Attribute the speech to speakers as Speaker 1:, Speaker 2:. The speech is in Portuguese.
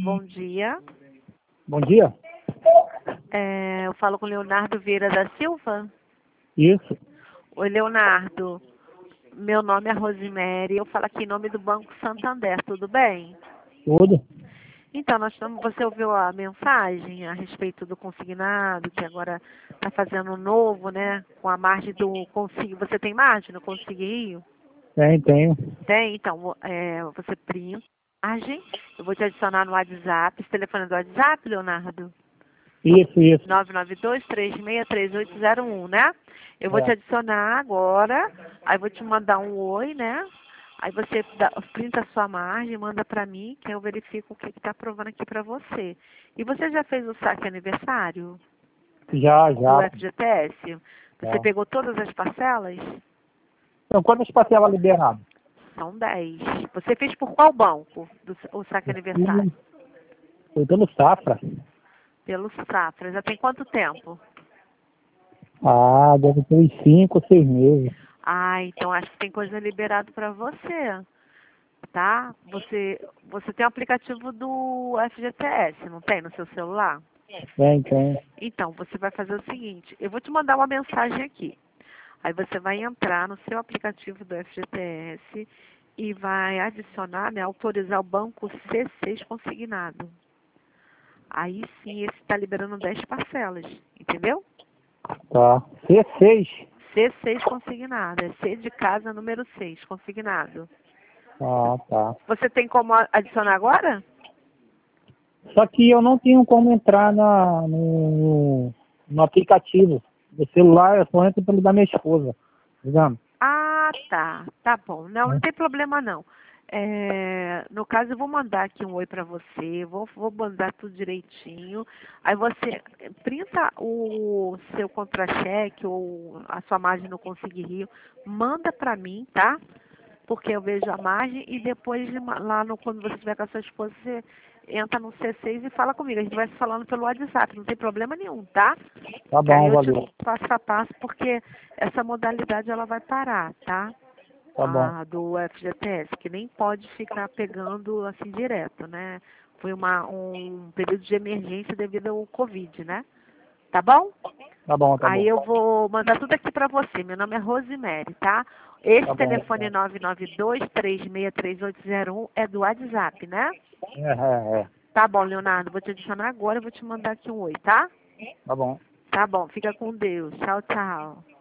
Speaker 1: Bom dia.
Speaker 2: Bom dia.
Speaker 1: Eu falo com o Leonardo Vieira da Silva.
Speaker 2: Isso.
Speaker 1: Oi, Leonardo. Meu nome é Rosemary. Eu falo aqui em nome do Banco Santander. Tudo bem?
Speaker 2: Tudo.
Speaker 1: Então, você ouviu a mensagem a respeito do consignado, que agora está fazendo um novo, né? Com a margem do Consigo. Você tem margem no Consigo Rio?
Speaker 2: Tenho.
Speaker 1: Tem, então, você printa a margem. Eu vou te adicionar no WhatsApp. Esse telefone é do WhatsApp, Leonardo?
Speaker 2: Isso.
Speaker 1: 992-363801, né? Eu vou te
Speaker 2: É.
Speaker 1: adicionar agora, aí vou te mandar um oi, né? Aí você printa a sua margem, manda pra mim, que eu verifico o que está aprovando aqui pra você. E você já fez o saque aniversário
Speaker 2: Já.
Speaker 1: do FGTS? Você
Speaker 2: Já.
Speaker 1: pegou todas as parcelas?
Speaker 2: Então, quantas parcelas liberadas?
Speaker 1: São 10. Você fez por qual banco o saque aniversário?
Speaker 2: Foi pelo Safra.
Speaker 1: Pelo Safra. Já tem quanto tempo?
Speaker 2: Deve ter uns 5 ou 6 meses.
Speaker 1: Então acho que tem coisa liberada para você, tá? Você tem o aplicativo do FGTS, não tem no seu celular?
Speaker 2: Tem.
Speaker 1: Então, você vai fazer o seguinte, eu vou te mandar uma mensagem aqui. Aí você vai entrar no seu aplicativo do FGTS e vai adicionar, né, autorizar o banco C6 consignado. Aí sim, esse está liberando 10 parcelas, entendeu?
Speaker 2: Tá. C6.
Speaker 1: C6 consignado, é C de casa número 6, consignado.
Speaker 2: Tá.
Speaker 1: Você tem como adicionar agora?
Speaker 2: Só que eu não tenho como entrar no aplicativo. O celular eu só entro pelo da minha esposa. Digamos.
Speaker 1: Tá. Tá bom. Não tem problema não. No caso, eu vou mandar aqui um oi para você, vou mandar tudo direitinho. Aí você printa o seu contra-cheque ou a sua margem no Consigue Rio, manda para mim, tá? Porque eu vejo a margem e depois quando você estiver com a sua esposa, você entra no C6 e fala comigo. A gente vai se falando pelo WhatsApp, não tem problema nenhum, tá?
Speaker 2: Tá
Speaker 1: Que aí
Speaker 2: bom,
Speaker 1: eu te
Speaker 2: valeu.
Speaker 1: dou passo a passo, porque essa modalidade ela vai parar, tá?
Speaker 2: Tá bom.
Speaker 1: A do FGTS, que nem pode ficar pegando assim direto, né? Foi um período de emergência devido ao Covid, né? Tá bom?
Speaker 2: Tá bom.
Speaker 1: Aí eu vou mandar tudo aqui pra você. Meu nome é Rosemary, tá? Esse
Speaker 2: Tá bom.
Speaker 1: telefone 992-363801 é do WhatsApp, né?
Speaker 2: É.
Speaker 1: Tá bom, Leonardo. Vou te adicionar agora e vou te mandar aqui um oi, tá?
Speaker 2: Tá bom.
Speaker 1: Tá bom. Fica com Deus. Tchau, tchau.